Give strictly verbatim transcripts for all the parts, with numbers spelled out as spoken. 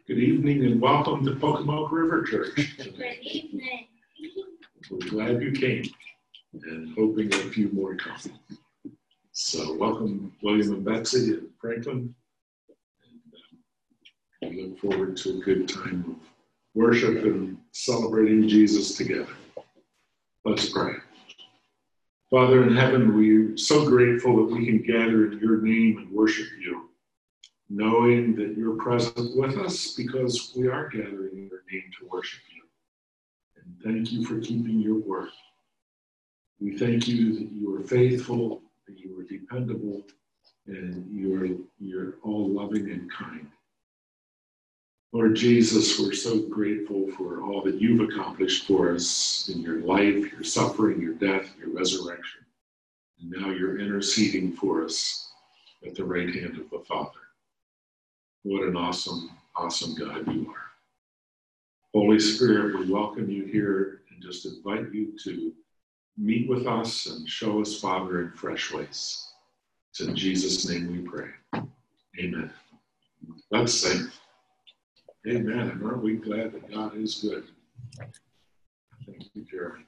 Good evening and welcome to Pocomoke River Church. Good evening. We're glad you came and hoping a few more come. So welcome William and Betsy and Franklin. And, um, we look forward to a good time of worship and celebrating Jesus together. Let's pray. Father in heaven, we're so grateful that we can gather in your name and worship you, knowing that you're present with us because we are gathering in your name to worship you. And thank you for keeping your word. We thank you that you are faithful, that you are dependable, and you're, you're all loving and kind. Lord Jesus, we're so grateful for all that you've accomplished for us in your life, your suffering, your death, your resurrection. And now you're interceding for us at the right hand of the Father. What an awesome, awesome God you are. Holy Spirit, we welcome you here and just invite you to meet with us and show us, Father, in fresh ways. It's in Jesus' name we pray. Amen. Let's sing. Amen. And aren't we glad that God is good? Thank you, Jeremy.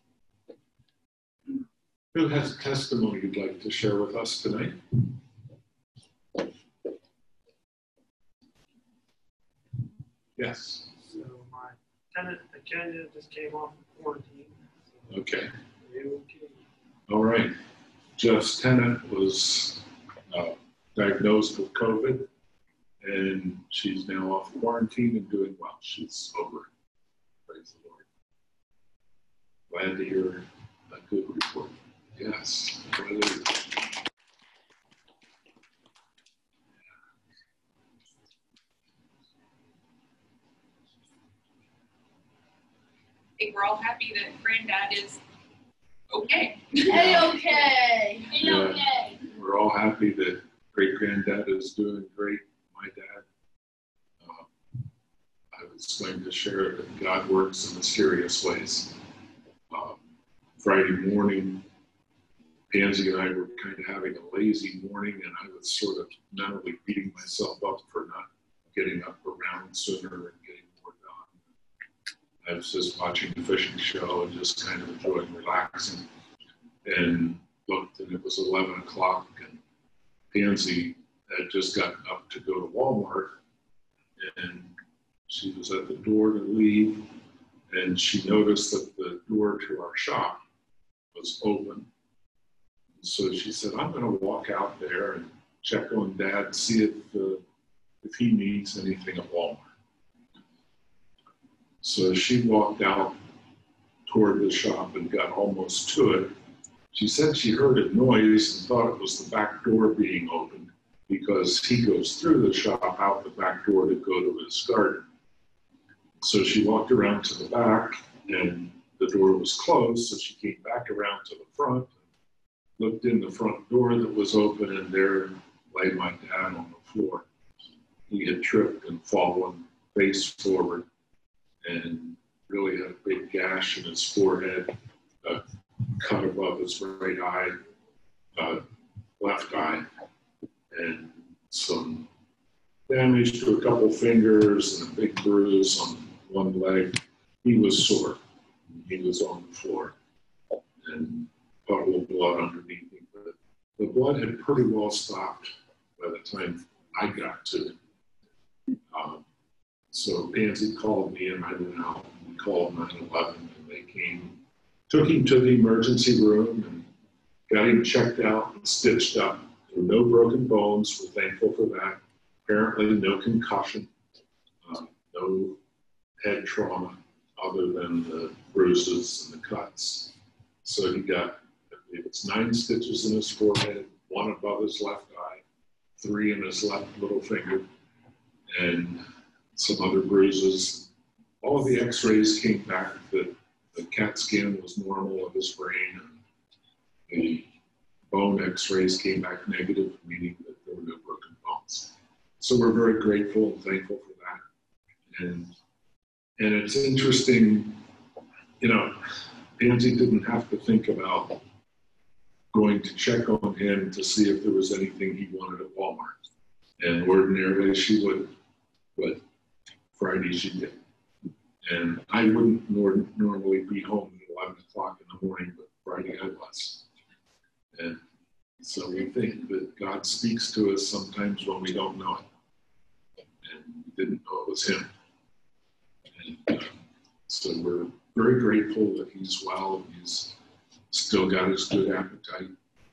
Who has a testimony you'd like to share with us tonight? Yes. So my tenant agenda just came off of quarantine. So Okay. okay. All right. Jeff's tenant was uh, diagnosed with COVID, and she's now off quarantine and doing well. She's over it. Praise the Lord. Glad to hear a good report. Yes. Hallelujah. I think we're all happy that Granddad is okay. A-okay. Yeah. A-okay. We're all happy that great-granddad is doing great. My dad, uh, I was going to share that God works in mysterious ways. Um, Friday morning, Pansy and I were kind of having a lazy morning, and I was sort of mentally beating myself up for not getting up around sooner and getting more done. I was just watching the fishing show and just kind of enjoying relaxing, and looked, and it was eleven o'clock, and Pansy had just gotten up to go to Walmart, and she was at the door to leave, and she noticed that the door to our shop was open. So she said, I'm going to walk out there and check on Dad, see if, uh, if he needs anything at Walmart. So she walked out toward the shop and got almost to it. She said she heard a noise and thought it was the back door being opened because he goes through the shop out the back door to go to his garden. So she walked around to the back and the door was closed, so she came back around to the front, looked in the front door that was open, and there lay my dad on the floor. He had tripped and fallen face forward and really had a big gash in his forehead, a cut above his right eye, uh, left eye, and some damage to a couple fingers and a big bruise on one leg. He was sore. He was on the floor and puddle of blood underneath him. But the blood had pretty well stopped by the time I got to it. Um, so Pansy called me and I went out and we called nine one one and they came, took him to the emergency room and got him checked out and stitched up. There were no broken bones. We're thankful for that. Apparently no concussion, uh, no head trauma other than the bruises and the cuts. So he got, I believe it's nine stitches in his forehead, one above his left eye, three in his left little finger, and some other bruises. All of the x-rays came back that the CAT scan was normal of his brain. And the bone x-rays came back negative, meaning that there were no broken bones. So we're very grateful and thankful for that. And, and it's interesting, you know, Pansy didn't have to think about going to check on him to see if there was anything he wanted at Walmart. And ordinarily she would, but Fridays you get. And I wouldn't nor- normally be home at eleven o'clock in the morning, but Friday I was. And so we think that God speaks to us sometimes when we don't know it. And we didn't know it was him. And uh, so we're very grateful that he's well. He's still got his good appetite.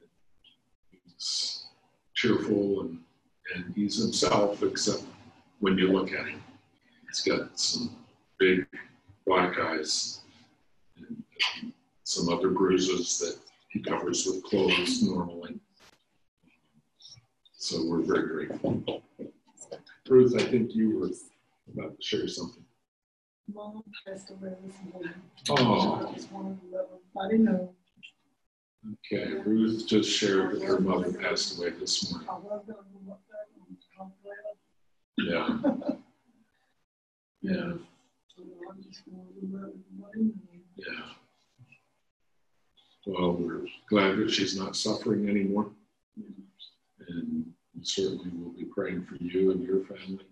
He's cheerful and, and he's himself, except when you look at him. He's got some big black eyes and some other bruises that he covers with clothes normally. So we're very grateful. Ruth, I think you were about to share something. Mom passed away this morning. Oh. I just wanted to let everybody know. Okay, Ruth just shared that her mother passed away this morning. I was going to go up there and I'm glad. Yeah. Yeah. So I just wanted to let everybody know. Yeah. Well, we're glad that she's not suffering anymore. And we certainly will be praying for you and your family.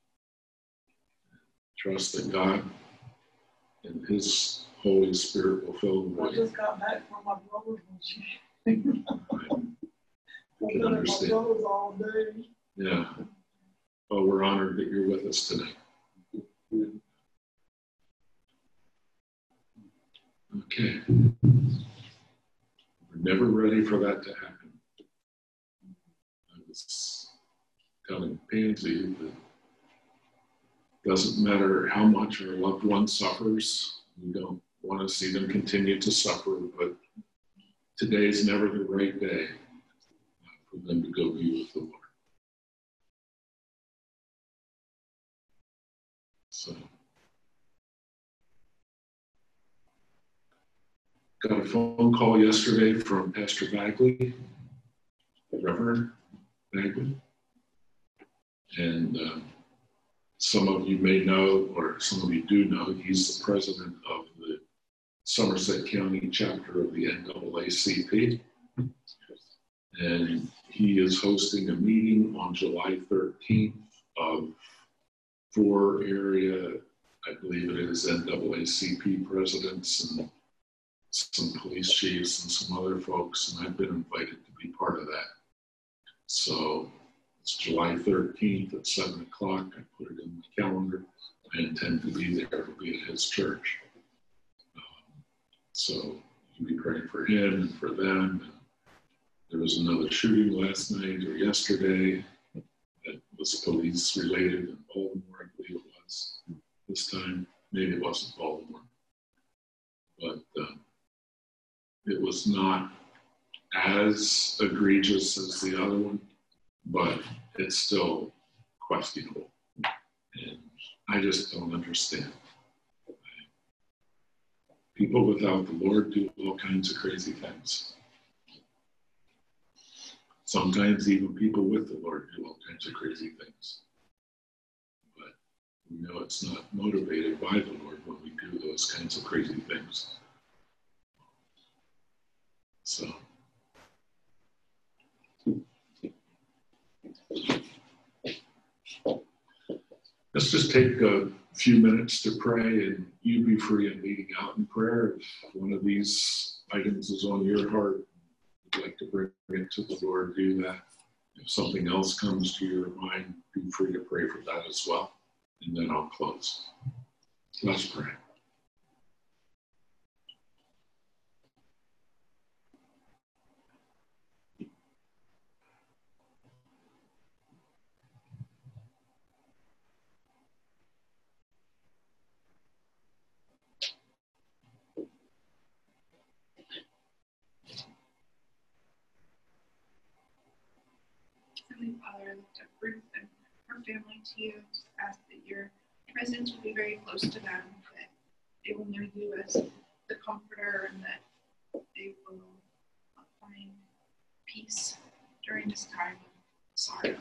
Trust that God and his Holy Spirit will fill the I void. just got back from my brother's when she I I've can been at my understand. brother's all day. Yeah. Well, we're honored that you're with us tonight. Okay. We're never ready for that to happen. I was telling Pansy that it doesn't matter how much our loved one suffers. We don't want to see them continue to suffer, but today is never the right day for them to go be with the Lord. So, got a phone call yesterday from Pastor Bagley, Reverend Bagley, and uh, some of you may know, or some of you do know, he's the president of the Somerset County chapter of the N double A C P. And he is hosting a meeting on July thirteenth of four area, I believe it is N double A C P presidents and some police chiefs and some other folks, and I've been invited to be part of that. So it's July thirteenth at seven o'clock. I put it in my calendar. I intend to be there. It'll be at his church. Um, so you can be praying for him and for them. And there was another shooting last night or yesterday that was police related in Baltimore, I believe it was. This time, maybe it wasn't Baltimore. But uh, it was not as egregious as the other one, but it's still questionable. And I just don't understand. People without the Lord do all kinds of crazy things. Sometimes even people with the Lord do all kinds of crazy things. But we know it's not motivated by the Lord when we do those kinds of crazy things. So. Let's just take a few minutes to pray, and you be free in leading out in prayer. If one of these items is on your heart, you'd like to bring it to the Lord, do that. If something else comes to your mind, be free to pray for that as well. And then I'll close. Let's pray. Heavenly Father, I lift up Ruth and her family to you. Just ask that your presence will be very close to them, that they will know you as the comforter, and that they will find peace during this time of sorrow.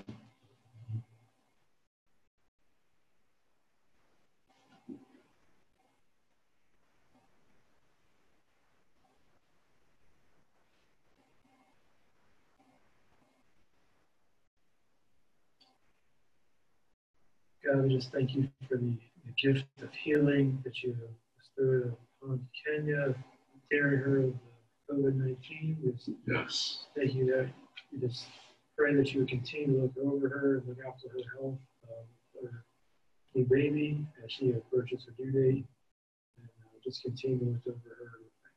God, we just thank you for the the gift of healing that you bestowed upon Kenya, carrying her with COVID nineteen. Yes. Thank you that we just pray that you would continue to look over her and look after her health, um, her new baby as she approaches her due date, and uh, just continue to look over her.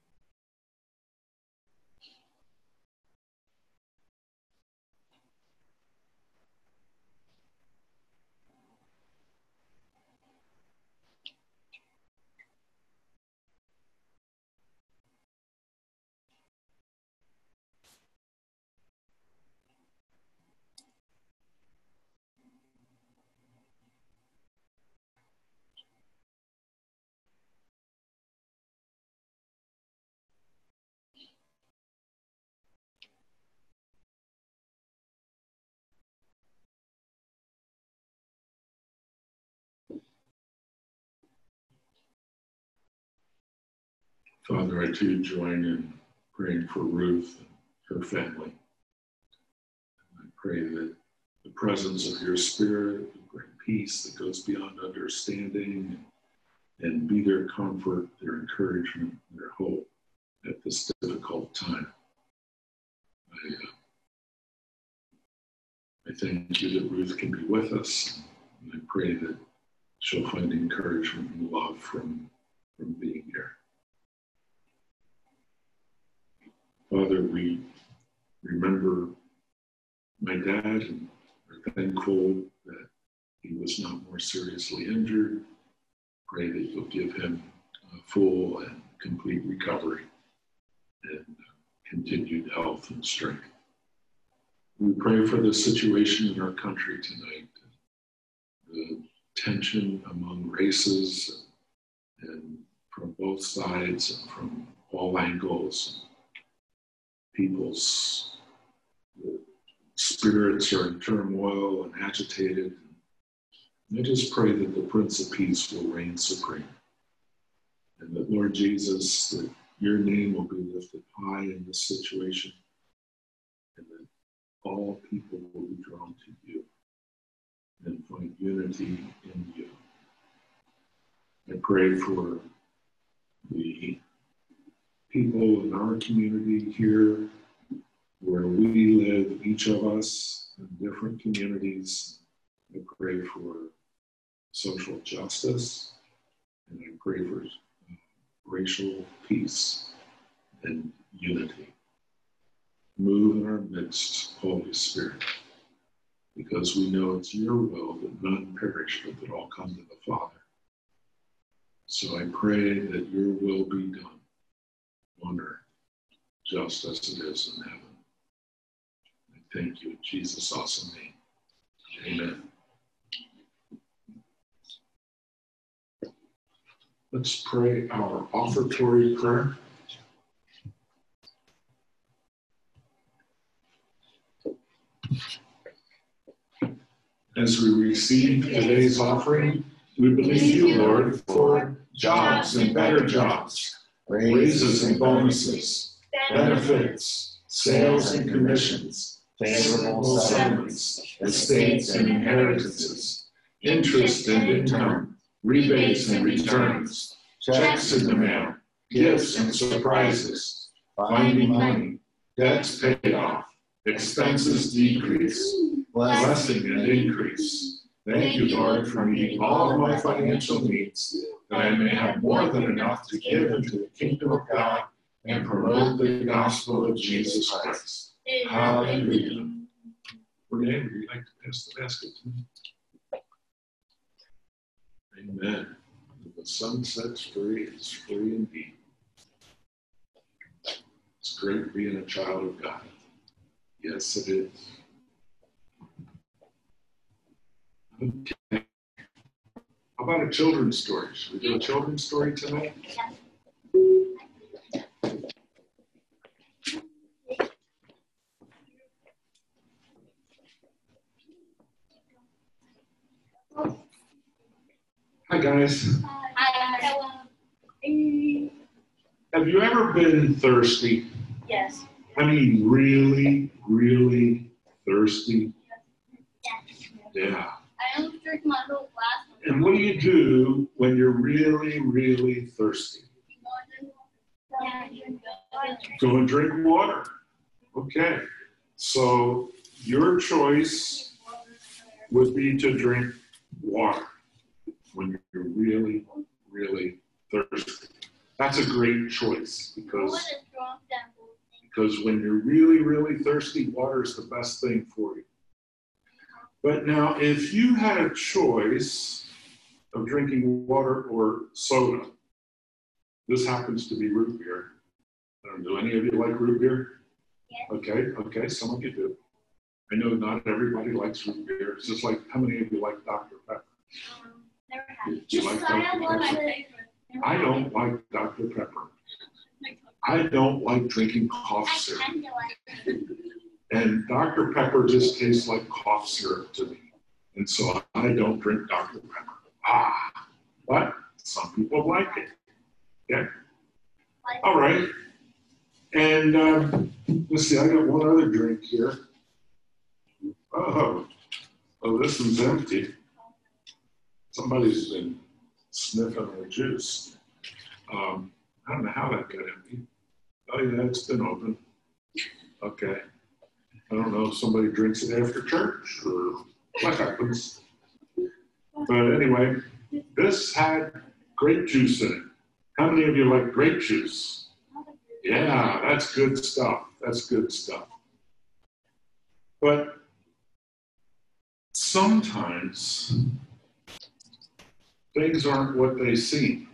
Father, I too join in praying for Ruth and her family. I pray that the presence of your Spirit will bring peace that goes beyond understanding and be their comfort, their encouragement, their hope at this difficult time. I, uh, I thank you that Ruth can be with us, and I pray that she'll find encouragement and love from, from being here. Father, we remember my dad and are thankful that he was not more seriously injured. Pray that you'll give him a full and complete recovery and continued health and strength. We pray for the situation in our country tonight, the tension among races and from both sides and from all angles. People's spirits are in turmoil and agitated. And I just pray that the Prince of Peace will reign supreme. And that, Lord Jesus, that your name will be lifted high in this situation. And that all people will be drawn to you and find unity in you. I pray for the people in our community here, where we live, each of us in different communities. I pray for social justice, and I pray for uh, racial peace and unity. Move in our midst, Holy Spirit, because we know it's your will that none perish, but that all come to the Father. So I pray that your will be done on earth, just as it is in heaven. I thank you in Jesus' awesome name. Amen. Let's pray our offertory prayer. As we receive today's offering, we believe you, Lord, for jobs and better jobs, raises and bonuses, benefits, sales and commissions, favorable settlements, estates and inheritances, interest and income, rebates and returns, checks in the mail, gifts and surprises, finding money, debts paid off, expenses decrease, blessing and increase. Thank you, Lord, for meeting all of my financial needs, that I may have more than enough to give into the kingdom of God and promote the gospel of Jesus Christ. Hallelujah. Renee, would you like to pass the basket to me? Amen. The sun sets free, it's free indeed. It's great being a child of God. Yes, it is. Okay. How about a children's story? Should we do a children's story tonight? Hi, guys. Hi. Have you ever been thirsty? Yes. I mean, really, really thirsty? Yes. Yeah. I almost drank my whole glass. And what do you do when you're really, really thirsty? Go and drink water. Okay. So your choice would be to drink water when you're really, really thirsty. That's a great choice because, because when you're really, really thirsty, water is the best thing for you. But now, if you had a choice of drinking water or soda, this happens to be root beer. I don't know, do any of you like root beer? Yes. Okay, okay, some of you do. I know not everybody likes root beer. It's just like, how many of you like Doctor Pepper? Um, never had. Do you like Just I Doctor have Pepper? one. I don't like Doctor Pepper. I don't like drinking cough I syrup. kind of like it. And Doctor Pepper just tastes like cough syrup to me. And so I don't drink Doctor Pepper. Ah, but some people like it. Yeah. All right. And um, let's see, I got one other drink here. Oh, oh, this one's empty. Somebody's been sniffing the juice. Um, I don't know how that got empty. Oh yeah, it's been open. Okay. I don't know if somebody drinks it after church or what happens. But anyway, this had grape juice in it. How many of you like grape juice? Yeah, that's good stuff. That's good stuff. But sometimes things aren't what they seem.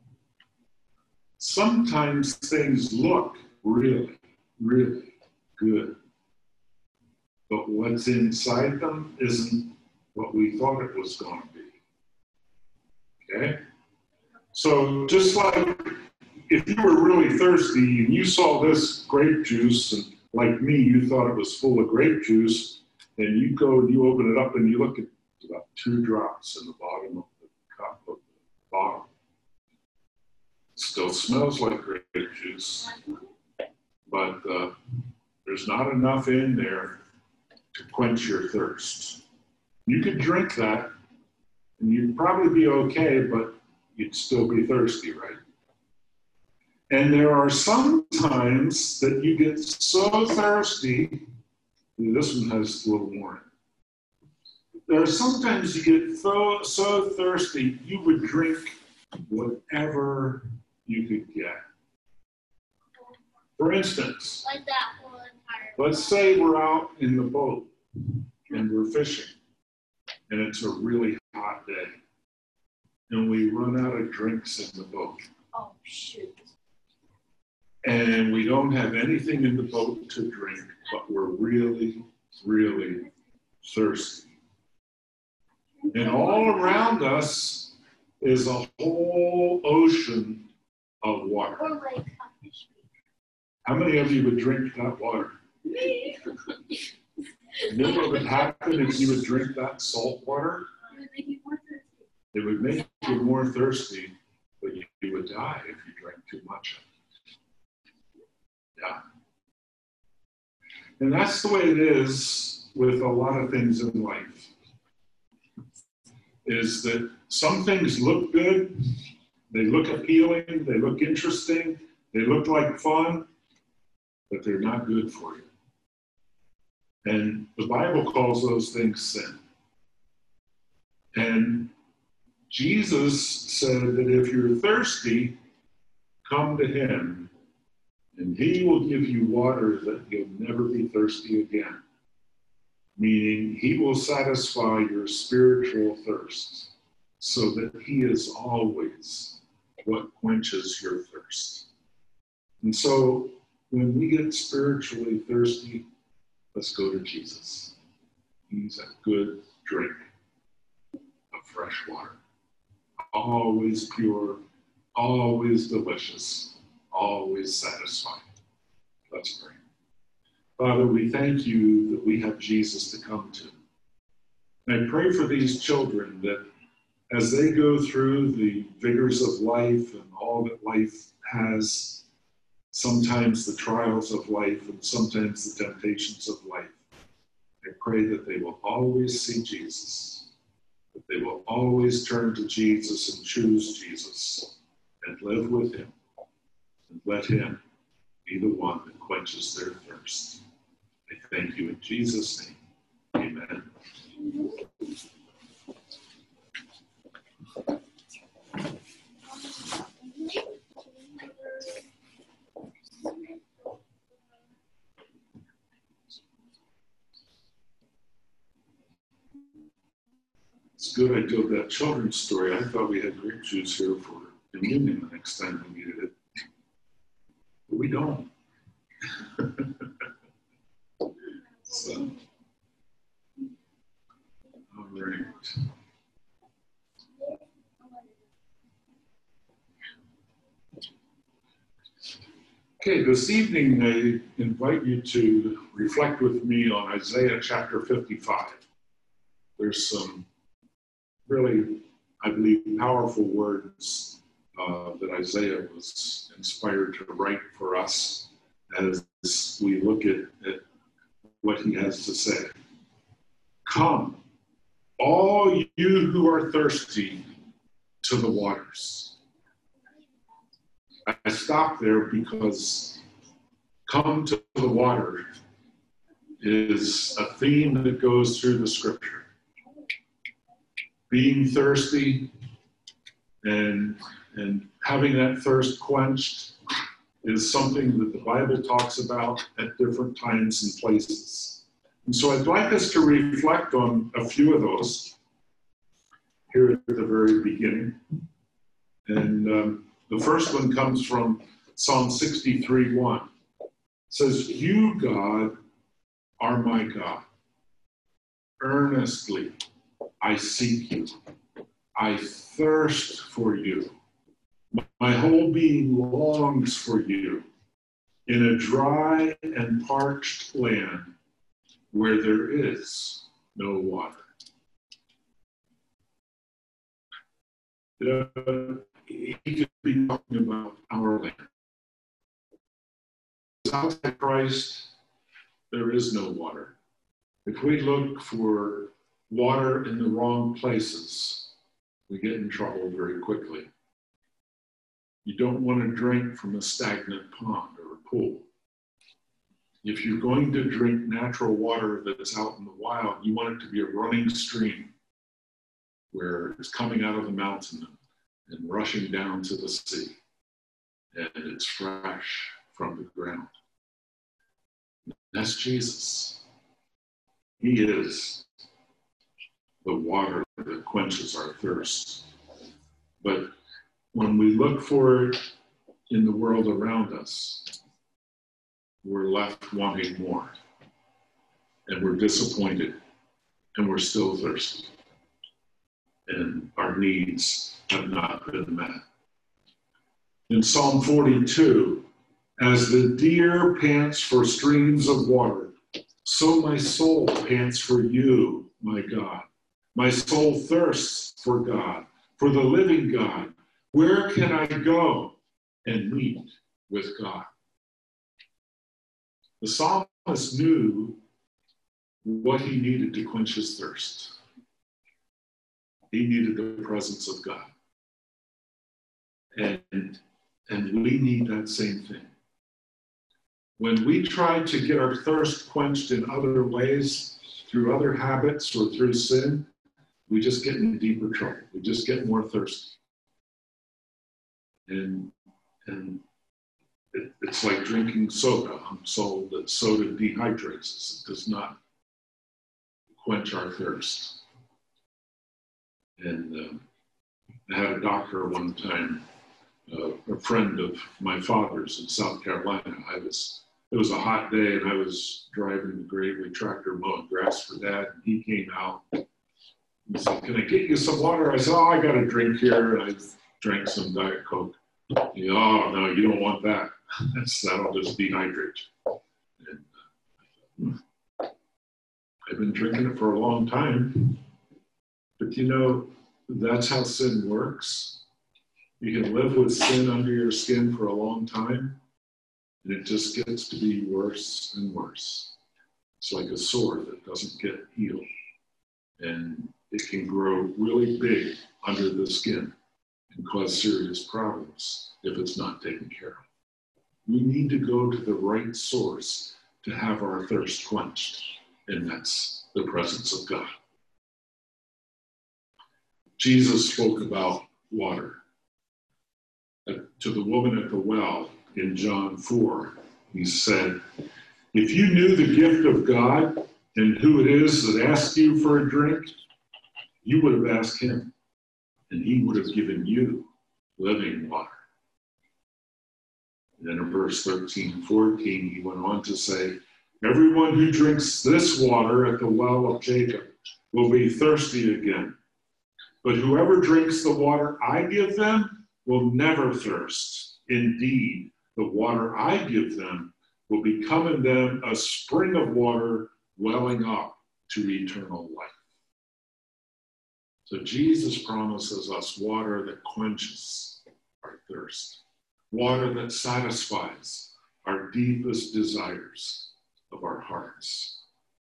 Sometimes things look really, really good. But what's inside them isn't what we thought it was going to be. Okay? So just like if you were really thirsty and you saw this grape juice, and like me, you thought it was full of grape juice, and you go and you open it up and you look at about two drops in the bottom of the cup of the bottle. It still smells like grape juice, but uh, there's not enough in there to quench your thirst. You could drink that, and you'd probably be okay, but you'd still be thirsty, right? And there are some times that you get so thirsty, this one has a little more. There are sometimes you get so, so thirsty, you would drink whatever you could get. For instance, Like that whole entire. let's say we're out in the boat and we're fishing, and it's a really hot day, and we run out of drinks in the boat. Oh, shoot. And we don't have anything in the boat to drink, but we're really, really thirsty. And all around us is a whole ocean of water. Or like a fish. How many of you would drink that water? You know what would happen if you would drink that salt water? It would make you more thirsty, but you, you would die if you drank too much of it. Yeah. And that's the way it is with a lot of things in life, is that some things look good, they look appealing, they look interesting, they look like fun, but they're not good for you. And the Bible calls those things sin. And Jesus said that if you're thirsty, come to him, and he will give you water that you'll never be thirsty again. Meaning he will satisfy your spiritual thirst so that he is always what quenches your thirst. And so when we get spiritually thirsty, let's go to Jesus. He's a good drink of fresh water. Always pure, always delicious, always satisfying. Let's pray. Father, we thank you that we have Jesus to come to. And I pray for these children that as they go through the vigors of life and all that life has, sometimes the trials of life and sometimes the temptations of life, I pray that they will always see Jesus, but they will always turn to Jesus and choose Jesus and live with him and let him be the one that quenches their thirst. I thank you in Jesus' name. Amen. It's good I told that children's story. I thought we had grape juice here for communion the next time we needed it. But we don't. So, all right. Okay, this evening I invite you to reflect with me on Isaiah chapter fifty-five. There's some really, I believe, powerful words uh, that Isaiah was inspired to write for us as we look at, at what he has to say. Come, all you who are thirsty, to the waters. I stop there because come to the water is a theme that goes through the scripture. Being thirsty and, and having that thirst quenched is something that the Bible talks about at different times and places. And so I'd like us to reflect on a few of those here at the very beginning. And um, the first one comes from Psalm sixty-three one. It says, you, God, are my God. Earnestly I seek you. I thirst for you. My whole being longs for you in a dry and parched land where there is no water. Uh, he could be talking about our land. Outside Christ, there is no water. If we look for water in the wrong places, we get in trouble very quickly. You don't want to drink from a stagnant pond or a pool. If you're going to drink natural water that's out in the wild, you want it to be a running stream where it's coming out of the mountain and rushing down to the sea, and it's fresh from the ground. That's Jesus. He is the water that quenches our thirst. But when we look for it in the world around us, we're left wanting more. And we're disappointed. And we're still thirsty. And our needs have not been met. In Psalm forty-two, as the deer pants for streams of water, so my soul pants for you, my God. My soul thirsts for God, for the living God. Where can I go and meet with God? The psalmist knew what he needed to quench his thirst. He needed the presence of God. And, and we need that same thing. When we try to get our thirst quenched in other ways, through other habits or through sin, we just get in deeper trouble. We just get more thirsty. And, and it, it's like drinking soda. I'm told that soda dehydrates us. It does not quench our thirst. And um, I had a doctor one time, uh, a friend of my father's in South Carolina. I was, it was a hot day and I was driving the Gravely tractor mowing grass for Dad, and he came out. He said, can I get you some water? I said, oh, I got a drink here. And I drank some Diet Coke. He said, oh, no, you don't want that. That'll just dehydrate you. And, uh, I've been drinking it for a long time. But you know, that's how sin works. You can live with sin under your skin for a long time, and it just gets to be worse and worse. It's like a sore that doesn't get healed. And it can grow really big under the skin and cause serious problems if it's not taken care of. We need to go to the right source to have our thirst quenched, and that's the presence of God. Jesus spoke about water. To the woman at the well in John four, he said, if you knew the gift of God and who it is that asked you for a drink, you would have asked him, and he would have given you living water. And then in verse thirteen and fourteen, he went on to say, everyone who drinks this water at the well of Jacob will be thirsty again. But whoever drinks the water I give them will never thirst. Indeed, the water I give them will become in them a spring of water welling up to eternal life. So Jesus promises us water that quenches our thirst, water that satisfies our deepest desires of our hearts.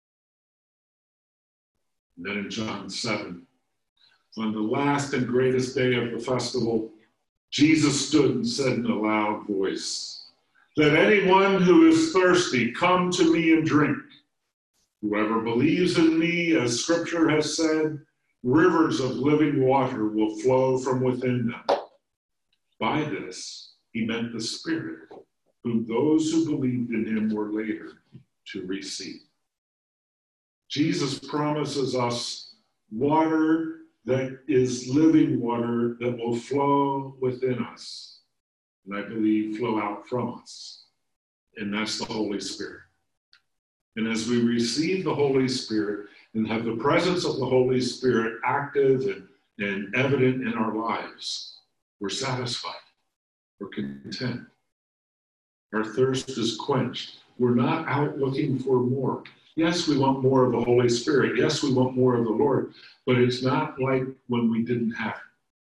And then in John seven, on the last and greatest day of the festival, Jesus stood and said in a loud voice, let anyone who is thirsty come to me and drink. Whoever believes in me, as Scripture has said, rivers of living water will flow from within them. By this, he meant the Spirit, whom those who believed in him were later to receive. Jesus promises us water that is living water that will flow within us, and I believe flow out from us, and that's the Holy Spirit. And as we receive the Holy Spirit and have the presence of the Holy Spirit active and, and evident in our lives, we're satisfied, we're content. Our thirst is quenched. We're not out looking for more. Yes, we want more of the Holy Spirit. Yes, we want more of the Lord, but it's not like when we didn't have it.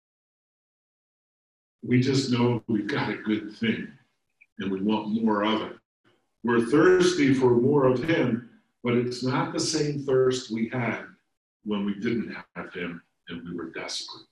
We just know we've got a good thing and we want more of it. We're thirsty for more of him, but it's not the same thirst we had when we didn't have him and we were desperate.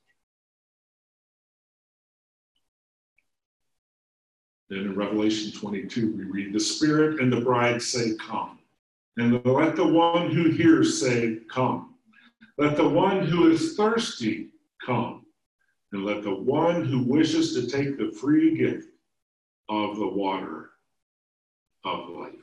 Then in Revelation twenty-two, we read, the Spirit and the bride say, come. And let the one who hears say, come. Let the one who is thirsty come. And let the one who wishes to take the free gift of the water of life.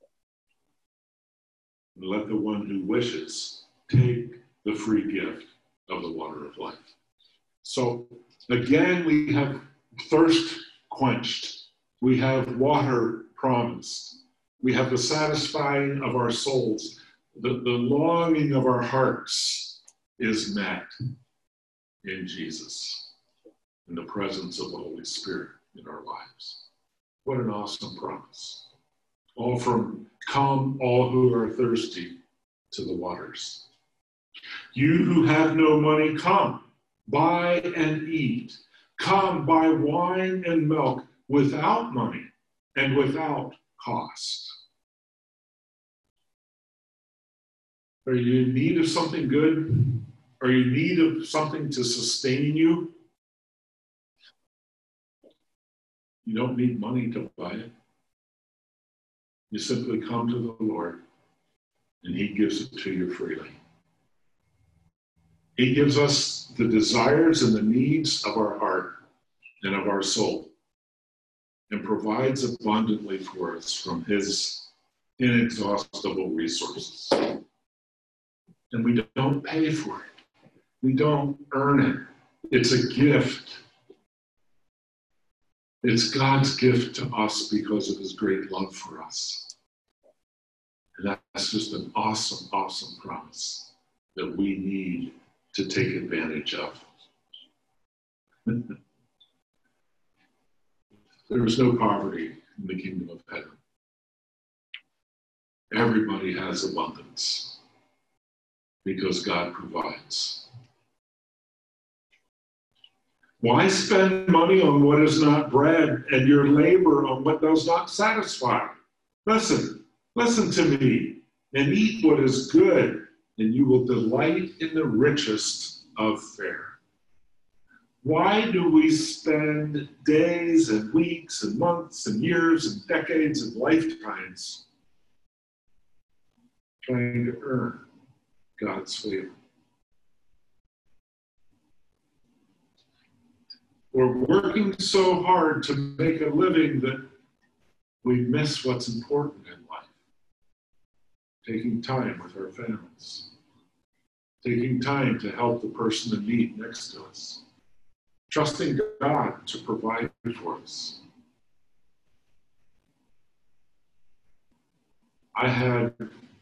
And let the one who wishes take the free gift of the water of life. So again, we have thirst quenched. We have water promised. We have the satisfying of our souls. The, the longing of our hearts is met in Jesus, in the presence of the Holy Spirit in our lives. What an awesome promise. All from come, all who are thirsty, to the waters. You who have no money, come, buy and eat. Come, buy wine and milk without money and without cost. Are you in need of something good? Are you in need of something to sustain you? You don't need money to buy it. You simply come to the Lord, and he gives it to you freely. He gives us the desires and the needs of our heart and of our soul, and provides abundantly for us from his inexhaustible resources. And we don't pay for it. We don't earn it. It's a gift. It's God's gift to us because of his great love for us. And that's just an awesome, awesome promise that we need to take advantage of. There is no poverty in the kingdom of heaven. Everybody has abundance because God provides. Why spend money on what is not bread and your labor on what does not satisfy? Listen, listen to me and eat what is good, and you will delight in the richest of fare. Why do we spend days and weeks and months and years and decades and lifetimes trying to earn God's favor? We're working so hard to make a living that we miss what's important in life. Taking time with our families. Taking time to help the person in need next to us. Trusting God to provide for us. I had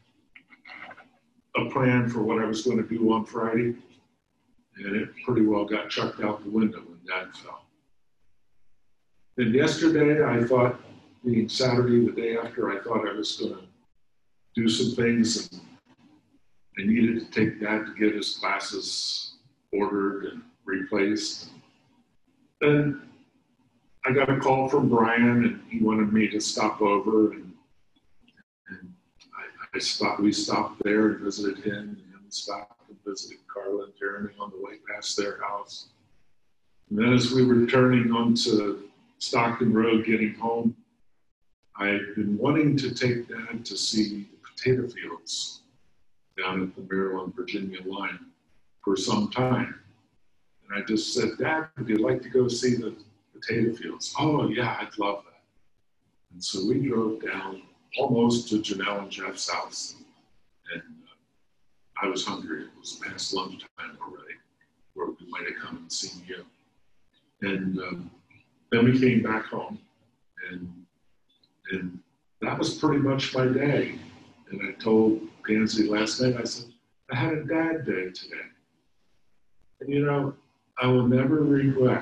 a plan for what I was going to do on Friday, and it pretty well got chucked out the window when Dad fell. Then yesterday, I thought, being Saturday, the day after, I thought I was going to do some things, and I needed to take Dad to get his glasses ordered and replaced. Then I got a call from Brian, and he wanted me to stop over, and, and I, I stopped. We stopped there and visited him, and him stopped and visited Carla and Jeremy on the way past their house. And then as we were returning onto Stockton Road, getting home, I'd been wanting to take Dad to see the potato fields down at the Maryland-Virginia line for some time. And I just said, Dad, would you like to go see the potato fields? Oh, yeah, I'd love that. And so we drove down almost to Janelle and Jeff's house. And uh, I was hungry. It was past lunchtime already, where we might have come and seen you. And um, then we came back home. And, and that was pretty much my day. And I told Pansy last night, I said, I had a dad day today. And you know, I will never regret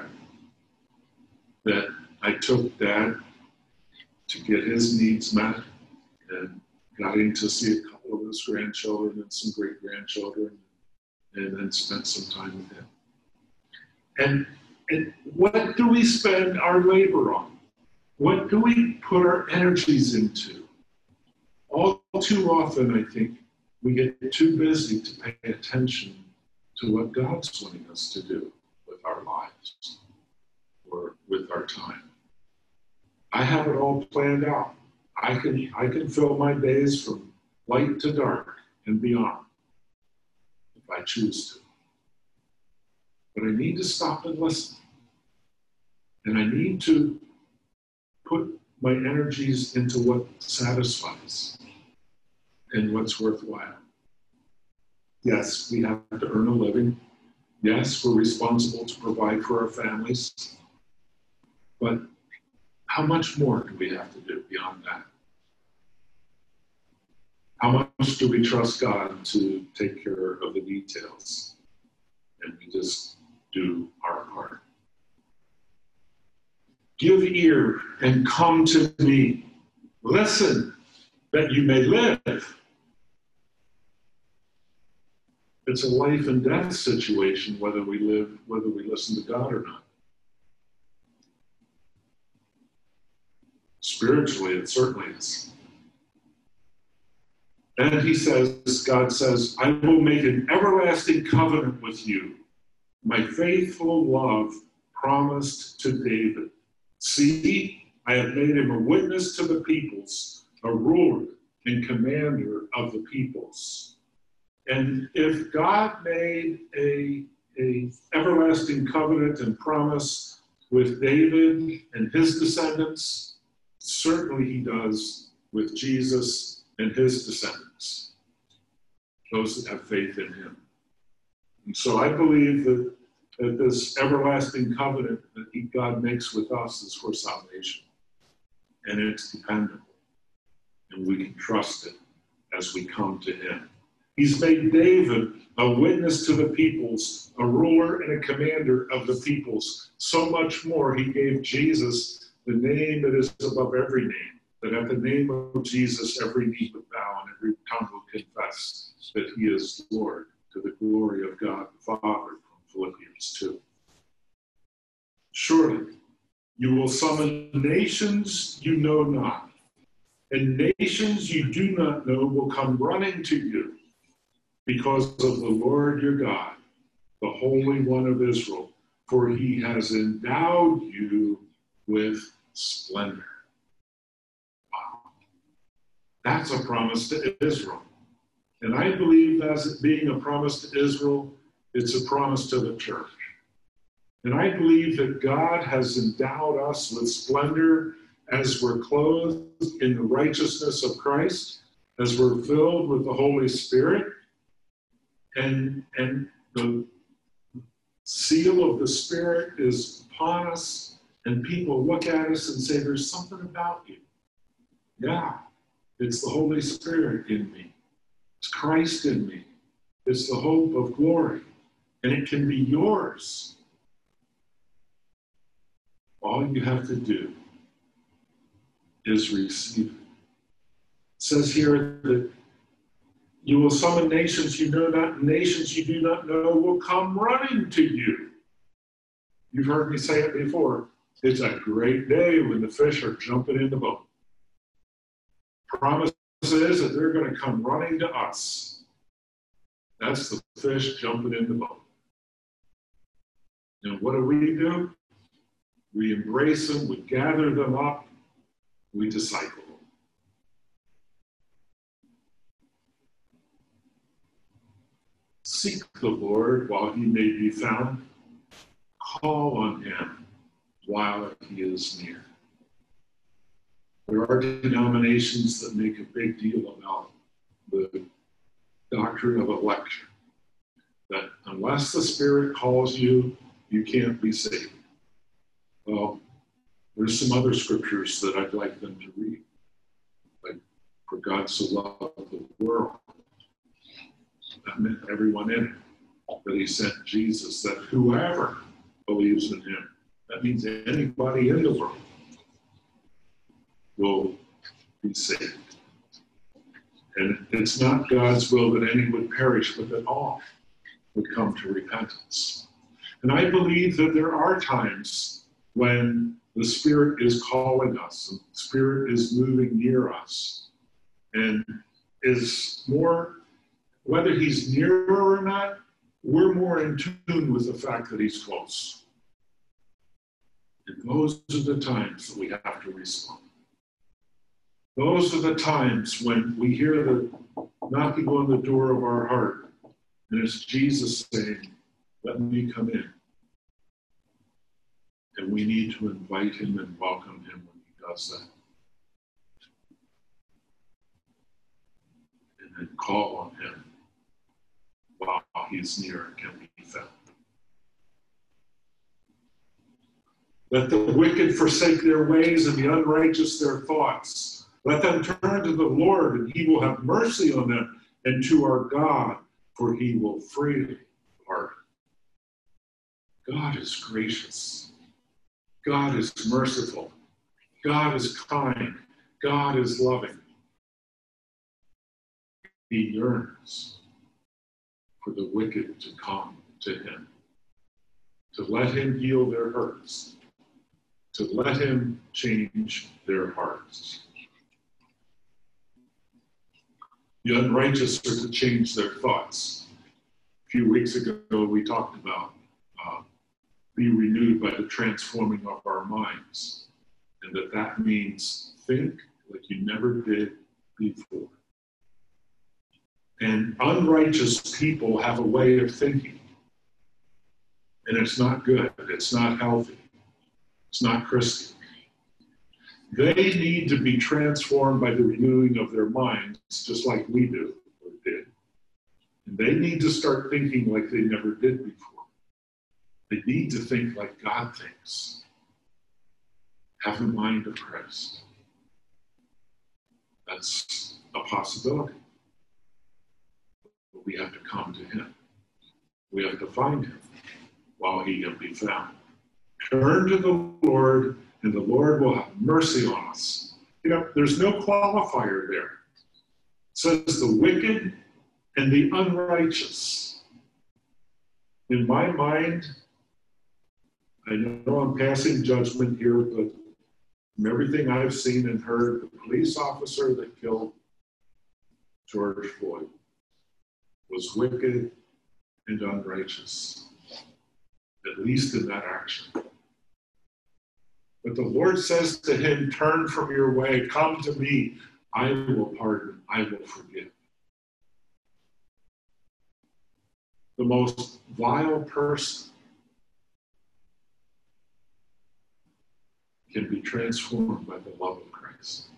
that I took Dad to get his needs met and got in to see a couple of his grandchildren and some great-grandchildren, and then spent some time with him. And, and what do we spend our labor on? What do we put our energies into? All too often, I think, we get too busy to pay attention to what God's wanting us to do with our lives or with our time. I have it all planned out. I can, I can fill my days from light to dark and beyond if I choose to. But I need to stop and listen. And I need to put my energies into what satisfies and what's worthwhile. Yes, we have to earn a living. Yes, we're responsible to provide for our families. But how much more do we have to do beyond that? How much do we trust God to take care of the details? And we just do our part. Give ear and come to me. Listen, that you may live. It's a life and death situation, whether we live, whether we listen to God or not. Spiritually, it certainly is. And he says, God says, I will make an everlasting covenant with you, my faithful love promised to David. See, I have made him a witness to the peoples, a ruler and commander of the peoples. And if God made a, a everlasting covenant and promise with David and his descendants, certainly he does with Jesus and his descendants, those that have faith in him. And so I believe that, that this everlasting covenant that he, God makes with us is for salvation. And it's dependable. And we can trust it as we come to him. He's made David a witness to the peoples, a ruler and a commander of the peoples. So much more, he gave Jesus the name that is above every name, that at the name of Jesus, every knee would bow and every tongue would confess that he is Lord, to the glory of God the Father, from Philippians two. Surely, you will summon nations you know not, and nations you do not know will come running to you. because of the Lord your God, the Holy One of Israel, for he has endowed you with splendor. Wow. That's a promise to Israel. And I believe as it being a promise to Israel, it's a promise to the church. And I believe that God has endowed us with splendor as we're clothed in the righteousness of Christ, as we're filled with the Holy Spirit, and, and the seal of the Spirit is upon us, and people look at us and say, there's something about you. Yeah, it's the Holy Spirit in me. It's Christ in me. It's the hope of glory, and it can be yours. All you have to do is receive it. It says here that you will summon nations you know not, nations you do not know will come running to you. You've heard me say it before. It's a great day when the fish are jumping in the boat. Promise is that they're going to come running to us. That's the fish jumping in the boat. And what do we do? We embrace them, we gather them up, we disciple them. Seek the Lord while he may be found. Call on him while he is near. There are denominations that make a big deal about the doctrine of election, that unless the Spirit calls you, you can't be saved. Well, there's some other scriptures that I'd like them to read. Like, for God so loved the world. That meant everyone in it. That he sent Jesus, that whoever believes in him, that means anybody in the world, will be saved. And it's not God's will that any would perish, but that all would come to repentance. And I believe that there are times when the Spirit is calling us, and the Spirit is moving near us, and is more, whether he's nearer or not, we're more in tune with the fact that he's close. And those are the times that we have to respond. Those are the times when we hear the knocking on the door of our heart, and it's Jesus saying, let me come in. And we need to invite him and welcome him when he does that. And then call on him while he's near and can be found. Let the wicked forsake their ways and the unrighteous their thoughts. Let them turn to the Lord, and he will have mercy on them, and to our God, for he will freely pardon. God is gracious. God is merciful. God is kind. God is loving. He yearns for the wicked to come to him, to let him heal their hurts, to let him change their hearts. The unrighteous are to change their thoughts. A few weeks ago, we talked about uh, be renewed by the transforming of our minds, and that that means think like you never did before. And unrighteous people have a way of thinking, and it's not good, it's not healthy, it's not Christian. They need to be transformed by the renewing of their minds, just like we do or did. And they need to start thinking like they never did before. They need to think like God thinks. Have the mind of Christ. That's a possibility. But we have to come to him. We have to find him while he can be found. Turn to the Lord, and the Lord will have mercy on us. You know, there's no qualifier there. It says the wicked and the unrighteous. In my mind, I know I'm passing judgment here, but from everything I've seen and heard, the police officer that killed George Floyd was wicked and unrighteous, at least in that action. But the Lord says to him, turn from your way, come to me, I will pardon, I will forgive. The most vile person can be transformed by the love of Christ.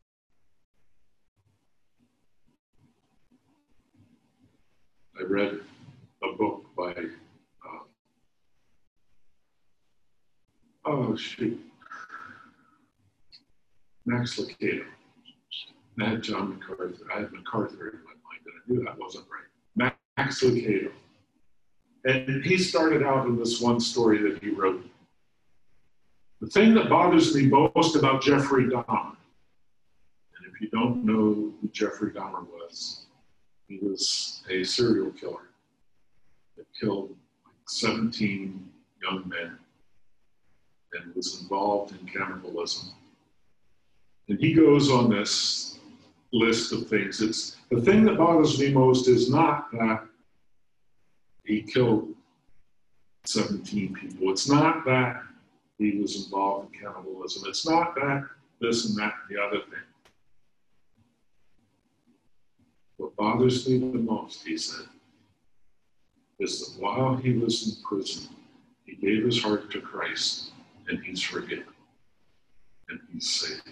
I read a book by, uh, oh shoot, Max Lucado. I had John MacArthur, I had MacArthur in my mind, and I knew that wasn't right. Max Lucado. And he started out in this one story that he wrote. The thing that bothers me most about Jeffrey Dahmer, and if you don't know who Jeffrey Dahmer was, he was a serial killer that killed like seventeen young men and was involved in cannibalism. And he goes on this list of things. It's the thing that bothers me most is not that he killed seventeen people. It's not that he was involved in cannibalism. It's not that this and that and the other thing. What bothers me the most, he said, is that while he was in prison, he gave his heart to Christ, and he's forgiven, and he's saved.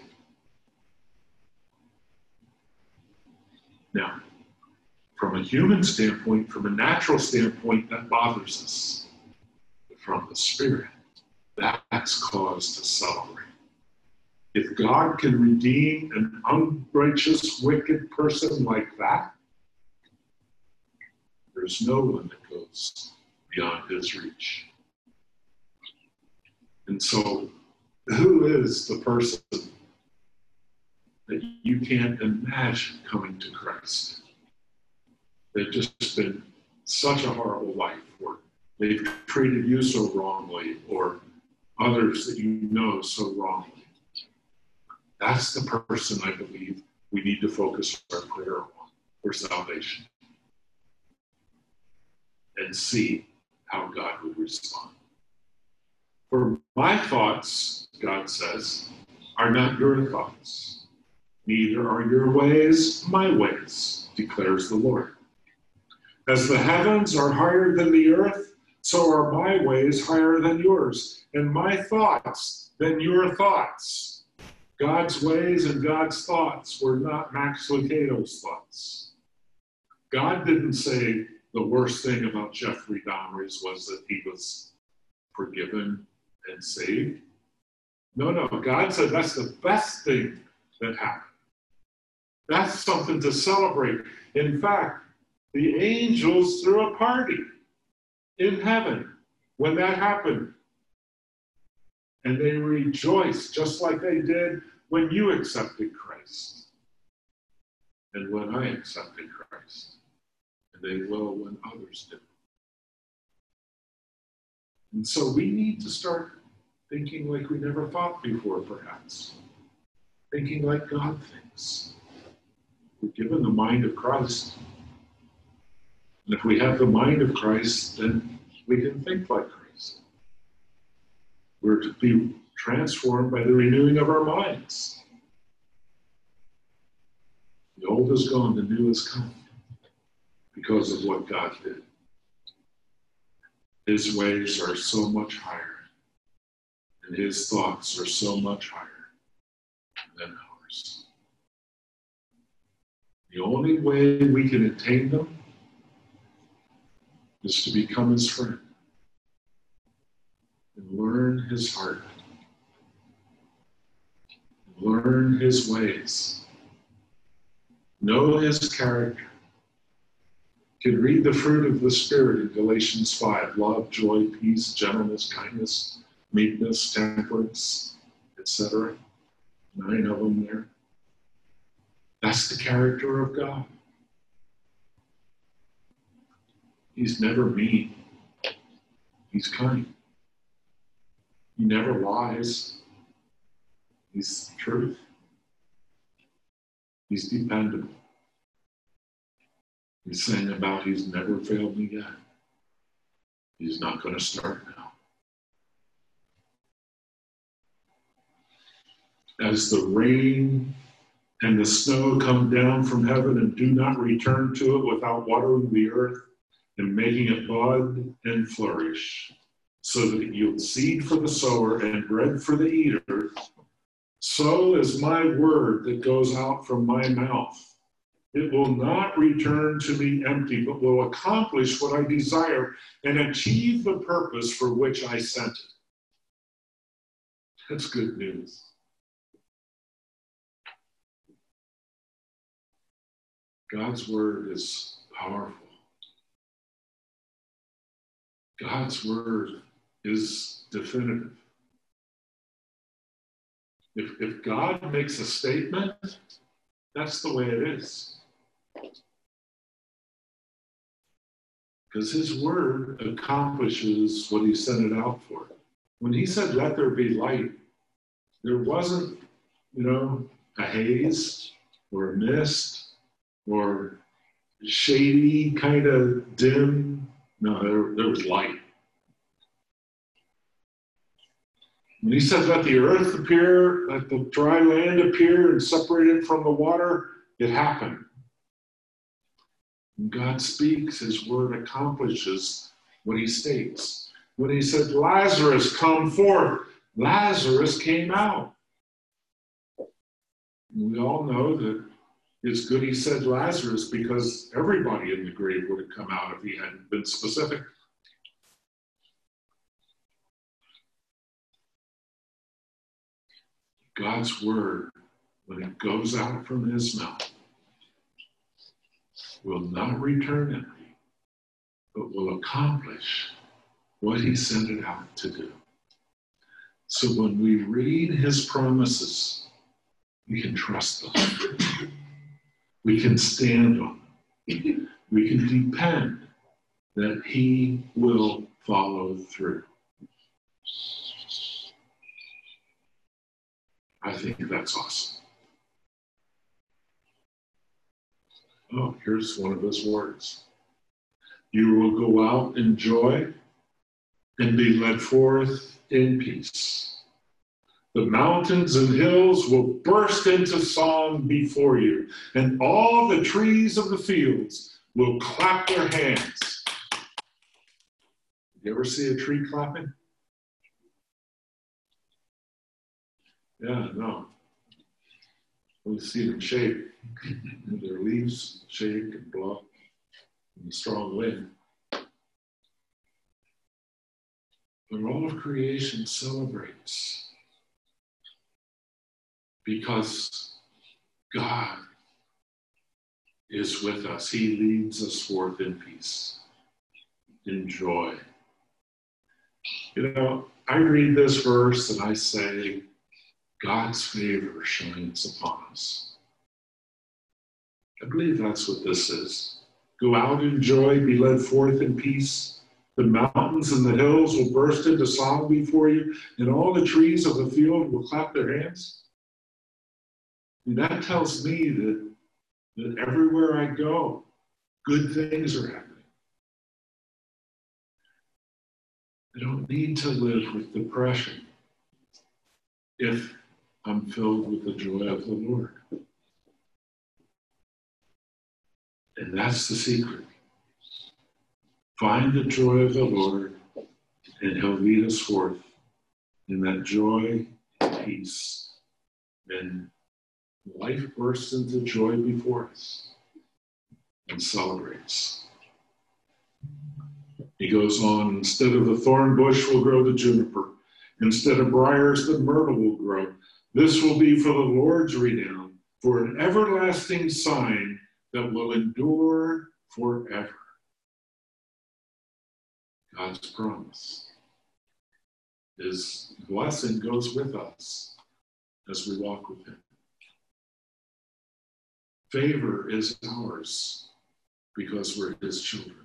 Now, from a human standpoint, from a natural standpoint, that bothers us. But from the Spirit, that's cause to celebrate. If God can redeem an unrighteous, wicked person like that, there's no one that goes beyond his reach. And so, who is the person that you can't imagine coming to Christ? They've just been such a horrible life, or they've treated you so wrongly, or others that you know so wrongly. That's the person I believe we need to focus our prayer on for salvation and see how God would respond. For my thoughts, God says, are not your thoughts. Neither are your ways my ways, declares the Lord. As the heavens are higher than the earth, so are my ways higher than yours, and my thoughts than your thoughts. God's ways and God's thoughts were not Max Lucado's thoughts. God didn't say the worst thing about Jeffrey Dahmer was that he was forgiven and saved. No, no, God said that's the best thing that happened. That's something to celebrate. In fact, the angels threw a party in heaven when that happened. And they rejoiced just like they did when you accepted Christ and when I accepted Christ. And they will when others do. And so we need to start thinking like we never thought before, perhaps. Thinking like God thinks. We're given the mind of Christ. And if we have the mind of Christ, then we can think like Christ. We're to be transformed by the renewing of our minds. The old is gone, the new is come, because of what God did. His ways are so much higher, and his thoughts are so much higher than ours. The only way we can attain them is to become his friend and learn his heart, learn his ways, know his character. You can read the fruit of the Spirit in Galatians five, love, joy, peace, gentleness, kindness, meekness, temperance, et cetera. Nine of them there. That's the character of God. He's never mean. He's kind. He never lies. He's the truth. He's dependable. He's saying about he's never failed me yet. He's not going to start now. As the rain and the snow come down from heaven and do not return to it without watering the earth and making it bud and flourish, so that it yields seed for the sower and bread for the eater, so is my word that goes out from my mouth. It will not return to me empty, but will accomplish what I desire and achieve the purpose for which I sent it. That's good news. God's word is powerful. God's word is definitive. If, if God makes a statement, that's the way it is. Because his word accomplishes what he sent it out for. When he said, let there be light, there wasn't, you know, a haze or a mist or shady, kind of dim. No, there, there was light. When he said, let the earth appear, let the dry land appear and separate it from the water, it happened. When God speaks, his word accomplishes what he states. When he said, Lazarus, come forth, Lazarus came out. And we all know that it's good he said Lazarus, because everybody in the grave would have come out if he hadn't been specific. God's word, when it goes out from his mouth, will not return empty, but will accomplish what he sent it out to do. So when we read his promises, we can trust them. We can stand on them. We can depend that he will follow through. I think that's awesome. Oh, here's one of his words. You will go out in joy and be led forth in peace. The mountains and hills will burst into song before you, and all the trees of the fields will clap their hands. You ever see a tree clapping? Yeah, no. We see them shake. Their leaves shake and blow in the strong wind. But all of creation celebrates because God is with us. He leads us forth in peace, in joy. You know, I read this verse and I say, God's favor shines upon us. I believe that's what this is. Go out in joy, be led forth in peace. The mountains and the hills will burst into song before you, and all the trees of the field will clap their hands. And that tells me that, that everywhere I go, good things are happening. I don't need to live with depression if I'm filled with the joy of the Lord. And that's the secret. Find the joy of the Lord, and he'll lead us forth in that joy and peace. And life bursts into joy before us and celebrates. He goes on, instead of the thorn bush will grow the juniper. Instead of briars, the myrtle will grow. This will be for the Lord's renown, for an everlasting sign that will endure forever. God's promise. His blessing goes with us as we walk with him. Favor is ours because we're his children.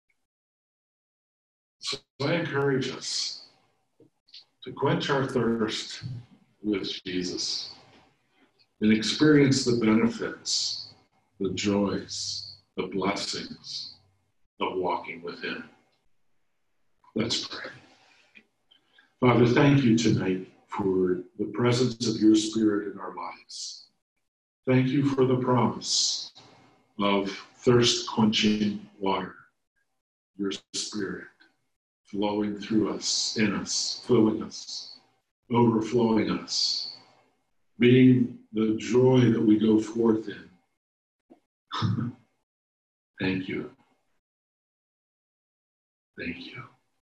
So I encourage us to quench our thirst with Jesus and experience the benefits, the joys the blessings of walking with him. Let's pray. Father, thank you tonight for the presence of your Spirit in our lives. Thank you for the promise of thirst-quenching water, your Spirit flowing through us, in us, filling us, overflowing us, being the joy that we go forth in. Thank you. Thank you.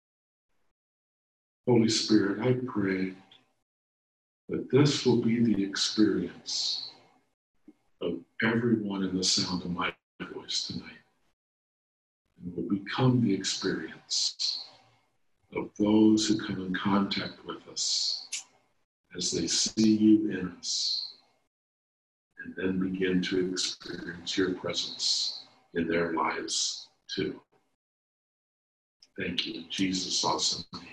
Holy Spirit, I pray that this will be the experience of everyone in the sound of my voice tonight, and will become the experience of those who come in contact with us as they see you in us, and then begin to experience your presence in their lives too. Thank you in Jesus' awesome name.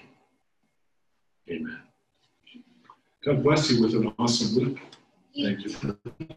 Amen. God bless you with an awesome week. Thank you.